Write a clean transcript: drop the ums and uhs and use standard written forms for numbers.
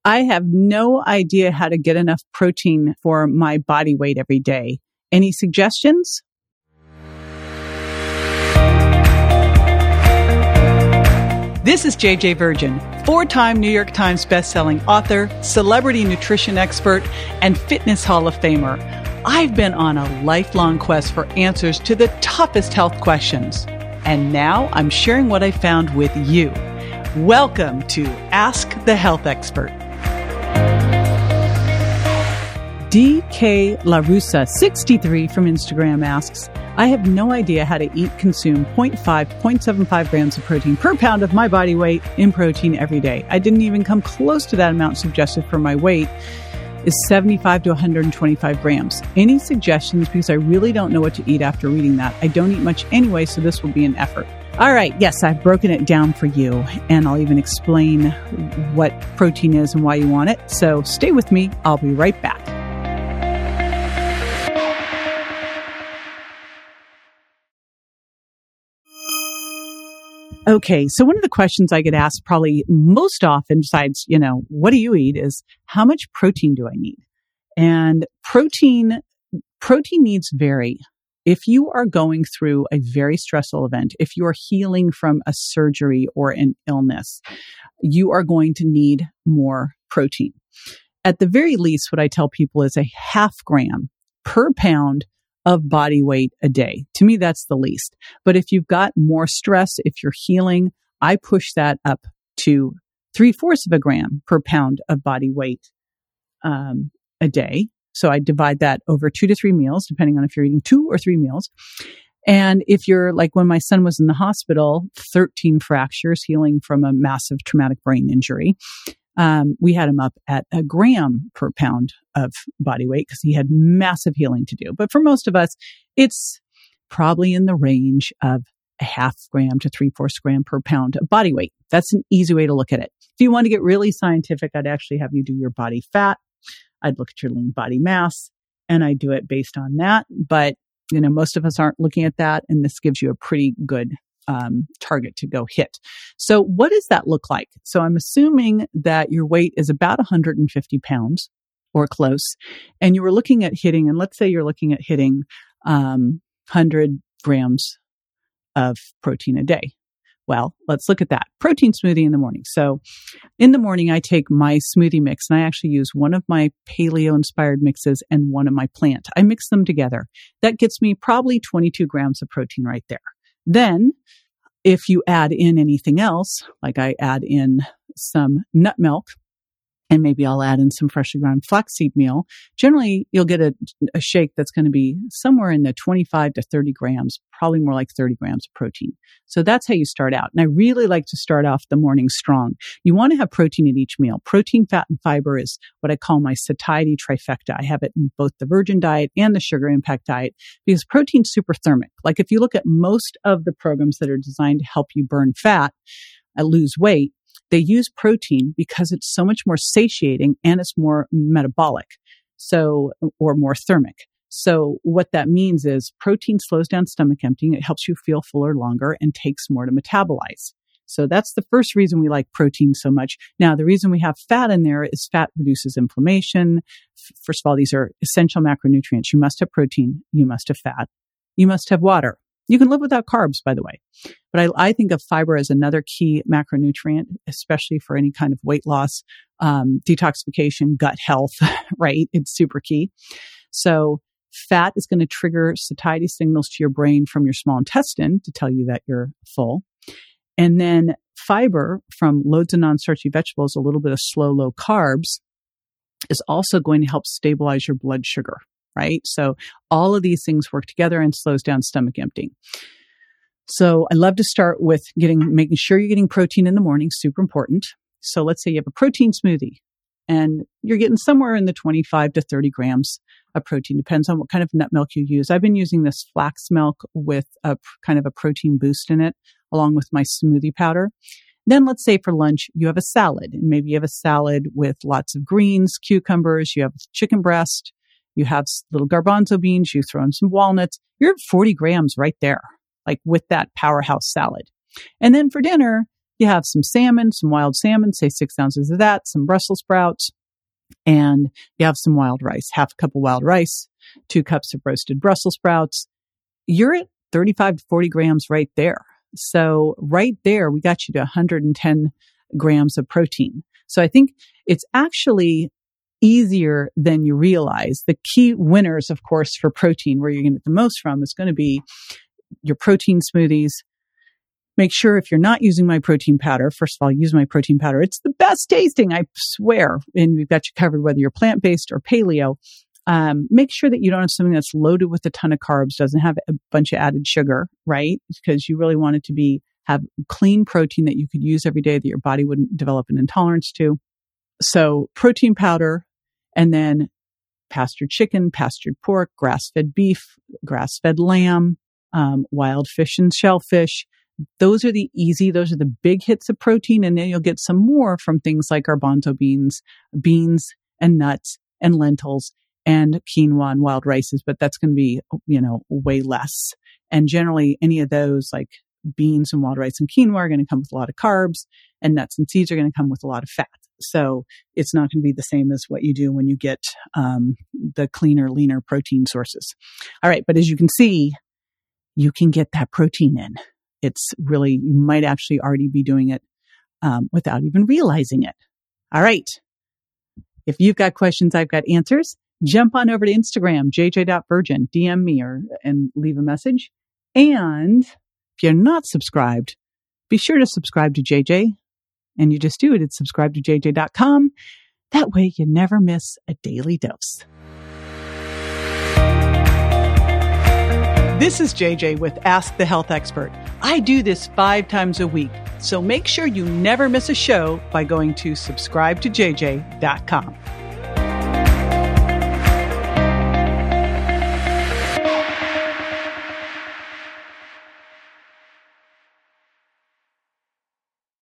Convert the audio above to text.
I have no idea how to get enough protein for my body weight every day. Any suggestions? This is JJ Virgin, 4-time New York Times bestselling author, celebrity nutrition expert, and fitness Hall of Famer. I've been on a lifelong quest for answers to the toughest health questions. And now I'm sharing what I found with you. Welcome to Ask the Health Expert. DK LaRussa 63 from Instagram asks, I have no idea how to consume 0.5 to 0.75 grams of protein per pound of my body weight in protein every day. I didn't even come close to that amount suggested for my weight is 75 to 125 grams. Any suggestions? Because I really don't know what to eat after reading that. I don't eat much anyway, so this will be an effort. All right. Yes, I've broken it down for you, and I'll even explain what protein is and why you want it. So stay with me. I'll be right back. Okay, so one of the questions I get asked probably most often, besides, what do you eat, is how much protein do I need? And protein needs vary. If you are going through a very stressful event, if you are healing from a surgery or an illness, you are going to need more protein. At the very least, what I tell people is a 0.5 gram per pound of body weight a day. To me, that's the least. But if you've got more stress, if you're healing, I push that up to 0.75 gram per pound of body weight a day. So I divide that over 2 to 3 meals, depending on if you're eating 2 or 3 meals. And if you're like when my son was in the hospital, 13 fractures, healing from a massive traumatic brain injury. We had him up at 1 gram per pound of body weight because he had massive healing to do. But for most of us, it's probably in the range of 0.5 gram to 3/4 gram per pound of body weight. That's an easy way to look at it. If you want to get really scientific, I'd actually have you do your body fat. I'd look at your lean body mass, and I do it based on that. But, most of us aren't looking at that, and this gives you a pretty good target to go hit. So what does that look like? So I'm assuming that your weight is about 150 pounds or close, and you were looking at hitting, and let's say you're looking at hitting 100 grams of protein a day. Well, let's look at that. Protein smoothie in the morning. So in the morning, I take my smoothie mix, and I actually use one of my paleo-inspired mixes and one of my plant. I mix them together. That gets me probably 22 grams of protein right there. Then, if you add in anything else, like I add in some nut milk, and maybe I'll add in some freshly ground flaxseed meal, generally you'll get a shake that's going to be somewhere in the 25 to 30 grams, probably more like 30 grams of protein. So that's how you start out. And I really like to start off the morning strong. You want to have protein at each meal. Protein, fat, and fiber is what I call my satiety trifecta. I have it in both the Virgin diet and the Sugar Impact diet because protein's super thermic. Like if you look at most of the programs that are designed to help you burn fat, lose weight, they use protein because it's so much more satiating and it's more metabolic, or more thermic. So what that means is protein slows down stomach emptying. It helps you feel fuller longer and takes more to metabolize. So that's the first reason we like protein so much. Now, the reason we have fat in there is fat reduces inflammation. First of all, these are essential macronutrients. You must have protein. You must have fat. You must have water. You can live without carbs, by the way. But I think of fiber as another key macronutrient, especially for any kind of weight loss, detoxification, gut health, right? It's super key. So fat is going to trigger satiety signals to your brain from your small intestine to tell you that you're full. And then fiber from loads of non-starchy vegetables, a little bit of slow, low carbs, is also going to help stabilize your blood sugar. Right? So all of these things work together and slows down stomach emptying. So I love to start with making sure you're getting protein in the morning, super important. So let's say you have a protein smoothie and you're getting somewhere in the 25 to 30 grams of protein. Depends on what kind of nut milk you use. I've been using this flax milk with a kind of a protein boost in it, along with my smoothie powder. Then let's say for lunch, you have a salad, and maybe you have a salad with lots of greens, cucumbers, you have chicken breast, you have little garbanzo beans, you throw in some walnuts. You're at 40 grams right there, like with that powerhouse salad. And then for dinner, you have some salmon, some wild salmon, say 6 ounces of that, some Brussels sprouts, and you have some wild rice, half a cup of wild rice, 2 cups of roasted Brussels sprouts. You're at 35 to 40 grams right there. So right there, we got you to 110 grams of protein. So I think it's actually easier than you realize. The key winners, of course, for protein, where you're going to get the most from, is going to be your protein smoothies. Make sure if you're not using my protein powder, first of all, use my protein powder. It's the best tasting, I swear. And we've got you covered whether you're plant-based or paleo. Make sure that you don't have something that's loaded with a ton of carbs, doesn't have a bunch of added sugar, right? Because you really want it to have clean protein that you could use every day that your body wouldn't develop an intolerance to. So protein powder, and then pastured chicken, pastured pork, grass-fed beef, grass-fed lamb, wild fish and shellfish. Those are the big hits of protein. And then you'll get some more from things like garbanzo beans and nuts and lentils and quinoa and wild rices, but that's going to be, way less. And generally any of those like beans and wild rice and quinoa are going to come with a lot of carbs, and nuts and seeds are going to come with a lot of fat. So it's not going to be the same as what you do when you get the cleaner, leaner protein sources. All right. But as you can see, you can get that protein in. It's really, you might actually already be doing it without even realizing it. All right. If you've got questions, I've got answers. Jump on over to Instagram, jj.virgin, DM me and leave a message. And if you're not subscribed, be sure to subscribe to JJ. And you just do it at subscribe2jj.com. That way you never miss a daily dose. This is JJ with Ask the Health Expert. I do this 5 times a week, so make sure you never miss a show by going to subscribe2jj.com.